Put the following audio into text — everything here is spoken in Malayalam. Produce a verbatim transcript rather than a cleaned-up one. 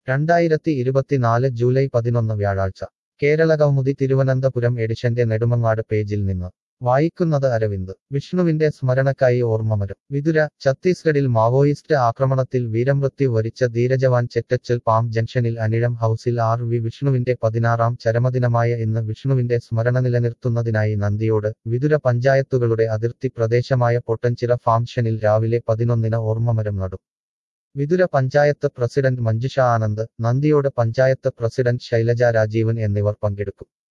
രണ്ടായിരത്തി ഇരുപത്തിനാല് ജൂലൈ പതിനൊന്ന് വ്യാഴാഴ്ച കേരളകൗമുദി തിരുവനന്തപുരം എഡിഷന്റെ നെടുമങ്ങാട് പേജിൽ നിന്ന് വായിക്കുന്നത് അരവിന്ദ് വിഷ്ണുവിന്റെ സ്മരണക്കായി ഓർമ്മമരം വിതുര ഛത്തീസ്ഗഡിൽ മാവോയിസ്റ്റ് ആക്രമണത്തിൽ വീരമൃത്യു വരിച്ച ധീരജവാൻ ചെറ്റച്ചൽ പാം ജംഗ്ഷനിൽ അനിഴം ഹൌസിൽ ആർ വി വിഷ്ണുവിന്റെ പതിനാറാം ചരമദിനമായ ഇന്ന് വിഷ്ണുവിന്റെ സ്മരണ നിലനിർത്തുന്നതിനായി നന്ദിയോട് വിതുര പഞ്ചായത്തുകളുടെ അതിർത്തി പ്രദേശമായ പൊട്ടൻചിറ ഫാംഷനിൽ രാവിലെ പതിനൊന്നിന് ഓർമ്മമരം നടും. വിതുര പഞ്ചായത്ത് പ്രസിഡന്റ് മഞ്ജുഷ ആനന്ദ്, നന്ദിയോട് പഞ്ചായത്ത് പ്രസിഡന്റ് ശൈലജ രാജീവൻ എന്നിവർ പങ്കെടുക്കും.